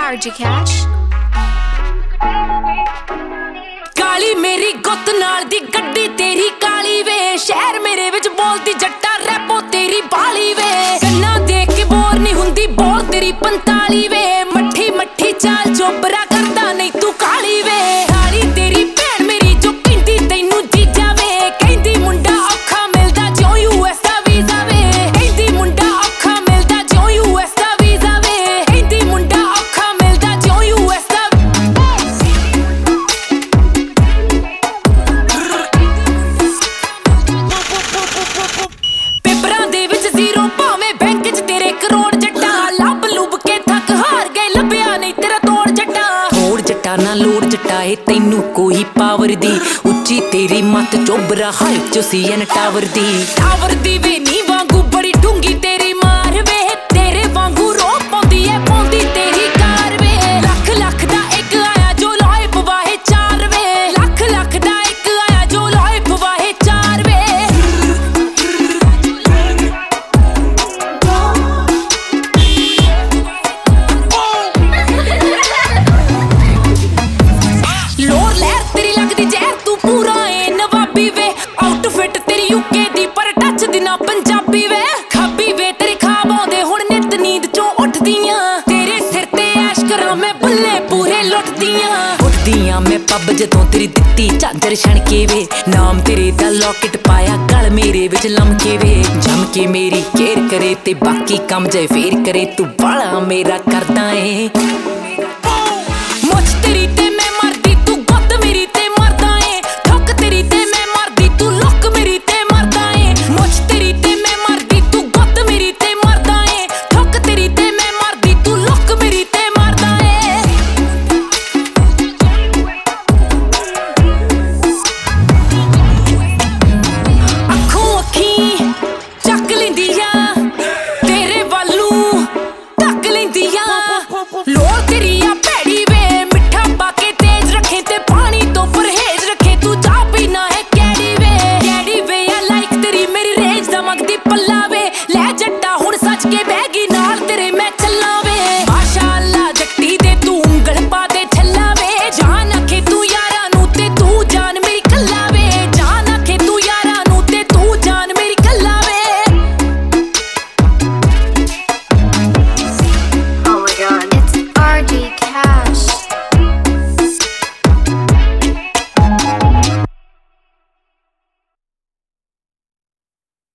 RJ Cash। ਕਾਲੀ ਮੇਰੀ ਗੁੱਤ ਨਾਲ ਦੀ ਗੱਡੀ ਤੇਰੀ ਕਾਲੀ ਵੇ, ਸ਼ਹਿਰ ਮੇਰੇ ਵਿੱਚ ਬੋਲਦੀ ਜੱਟਾ ਰੈਪੋ ਤੇਰੀ ਬਾਲੀ ਵੇ। ਕੰਨਾਂ ਦੇਖ ਕੇ ਬੋਰ ਨਹੀਂ ਹੁੰਦੀ ਬੋਲ ਤੇਰੀ 45 ਵੇ, ਮੱਠੀ ਮੱਠੀ ਚਾਲ ਚੋਬਰਾ ਕਰਦਾ ਨਹੀਂ ਤੂੰ ਕਾਲੀ ਵੇ। ਕਾਲੀ ਤੇਰੀ ਭੈਣ ਮੇਰੀ ਜੋ ਕਹਿੰਦੀ ਤੈਨੂੰ ਜੀਜਾ ਵੇ, ਕਹਿੰਦੀ ਮੁੰਡਾ ਔਖਾ ਮਿਲਦਾ ਜਿਉਂ US ਦਾ ਵੀਜ਼ਾ ਵੇ, ਕਹਿੰਦੀ ਮੁੰਡਾ ਔਖਾ ਮਿਲਦਾ ਜਿਉਂ US ਦਾ ਵੀਜ਼ਾ ਵੇ, ਕਹਿੰਦੀ ਮੁੰਡਾ ਔਖਾ ਮਿਲਦਾ ਜਿਉਂ US ਦਾ। ਪੇਪਰਾਂ ਦੇ ਵਿੱਚ ਜ਼ੀਰੋ ਭਾਵੇਂ ਬੈਂਕ 'ਚ ਤੇਰੇ ਕਰੋੜ ਜੱਟਾ, ਲੱਭ ਲੁੱਭ ਕੇ ਥੱਕ ਹਾਰ ਗਏ ਲੱਭਿਆ ਨਹੀਂ ਤੇਰਾ ਤੋੜ ਜੱਟਾ। ਤੋੜ ਜੱਟਾ ਨਾ ਲੋੜ ਜੱਟਾ ਏ ਤੈਨੂੰ ਕੋਈ ਪਾਵਰ ਦੀ, ਉੱਚੀ ਤੇਰੀ ਮੱਤ ਚੋਬਰਾ ਹਾਈਟ 'ਚ ਸੀਐਨ ਟਾਵਰ ਦੀ ਵੇ ਨੀ ਵਾਂਗੂ ਬੜੀ ਡੂੰਗੀ ਤੇਰੀ ਮਾਰ ਵੇ, ਤੇਰੇ ਵਾਂਗੂ ਰੋ ਪਾਉਂਦੀ ਏ ਪਾਉਂਦੀ ਤੇਰੀ ਕਾਰ ਵੇ। ਲੱਖ ਲੱਖ ਦਾ ਇੱਕ ਆਇਆ ਜੋ ਲੋਏ ਪਵਾਹੇ 4 ਵੇ, ਲੱਖ ਲੱਖ ਦਾ ਇੱਕ ਆਇਆ ਜੋ ਲੋਏ ਪਵਾਹੇ 4 ਵੇ। ਲੋਰ ਲਹਿਰ ਤੇਰੀ ਲੱਗਦੀ ਜ਼ਹਿਰ ਤੂੰ ਪੂਰਾ ਏ ਨਵਾਬੀ ਵੇ, ਆਊਟਫਿਟ ਤੇਰੀ UK ਦੀ ਪਰ ਟੱਚ ਦੀ ਨਾ ਪੰਜਾਬੀ ਵੇ। ਖਾਬੀ ਵੇ ਤੇਰੇ ਖਾਬ ਆਉਂਦੇ ਹੁਣ ਨਿੱਤ ਨੀਂਦ ਚੋਂ ਉੱਠਦੀਆਂ, ਤੇਰੇ ਸਿਰ ਤੇ ਐਸ਼ ਕਰਾਂ ਮੈਂ ਬੱਲੇ ਪੂਰੇ ਲੁੱਟਦੀਆਂ। ਉੱਠਦੀਆਂ ਮੈਂ ਪੱਬ ਜਦੋਂ ਤੇਰੀ ਦਿੱਤੀ ਝਾਂਜਰ ਛਣਕੇ ਵੇ, ਨਾਮ ਤੇਰੇ ਦਾ ਲੌਕਟ ਪਾਇਆ ਗਲ ਮੇਰੇ ਵਿੱਚ ਲਮਕੇ ਵੇ। ਜਮ ਕੇ ਮੇਰੀ ਕੇਅਰ ਕਰੇ ਤੇ ਬਾਕੀ ਕੰਮ ਜੇ ਫੇਰ ਕਰੇ, ਤੂੰ ਬਾਲਾ ਮੇਰਾ ਕਰਦਾ ਏ। ਮੁੱਛ ਤੇਰੀ ਤੇ ਮੈਂ ਮਰਦੀ ਤੂੰ ਗੁੱਤ ਮੇਰੀ ਤੇ ਮਰਦਾ ਏ, ਠੁੱਕ ਤੇਰੀ ਤੇ ਮੈਂ ਮਰਦੀ ਤੂੰ ਲੁੱਕ ਮੇਰੀ ਤੇ ਮਰਦਾ ਏ। ਮੁੱਛ ਤੇਰੀ ਤੇ ਮੈਂ ਮਰਦੀ ਤੂੰ ਗੁੱਤ ਮੇਰੀ ਤੇ ਮਰਦਾ ਏ, ਠੁੱਕ ਤੇਰੀ ਤੇ ਮੈਂ ਮਰਦੀ ਤੂੰ ਲੁੱਕ ਮੇਰੀ ਤੇ ਮਰਦਾ ਏ। ਅੱਖੋਂ ਅੱਖੀ ਚੱਕ ਲੈਂਦੀ ਆ ਤੇਰੇ ਵੱਲੋਂ ਢੱਕ ਲੈਂਦੀ ਆ। ਲੋੜ ਤੇਰੀ ਆ ਭੈੜੀ ਵੇ, ਮਿੱਠਾ ਪਾ ਕੇ ਤੇਜ਼ ਰੱਖੇ ਤੇ ਪਾਣੀ ਤੋਂ ਪਰਹੇਜ਼ ਰੱਖੇ, ਤੂੰ ਚਾਹ ਪੀਣਾ ਹੈ ਕੈੜੀ ਵੇ ਆ ਲਾਈਕ ਤੇਰੀ ਮੇਰੀ ਰੇਂਜ ਦਾ ਮੰਗਦੀ ਪੱਲਾ